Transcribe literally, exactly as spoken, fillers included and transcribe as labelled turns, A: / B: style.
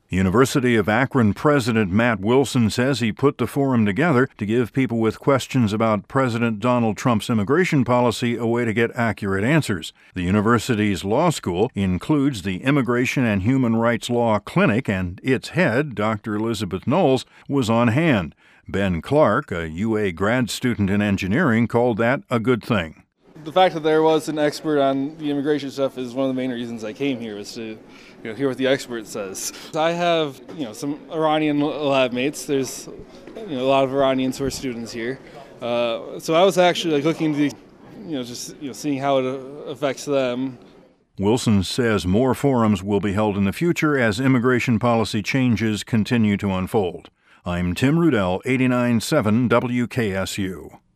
A: University of Akron President Matt Wilson says he put the forum together to give people with questions about President Donald Trump's immigration policy a way to get accurate answers. The university's law school includes the Immigration and Human Rights Law Clinic, and its head, Doctor Elizabeth Knowles, was on hand. Ben Clark, a U A grad student in engineering, called that a good thing.
B: The fact that there was an expert on the immigration stuff is one of the main reasons I came here, was to you know, hear what the expert says. I have you know some Iranian lab mates. There's you know, a lot of Iranians who are students here. Uh, so I was actually like, looking to, you know, just you know, seeing how it affects them.
A: Wilson says more forums will be held in the future as immigration policy changes continue to unfold. I'm Tim Rudell, eighty-nine point seven W K S U.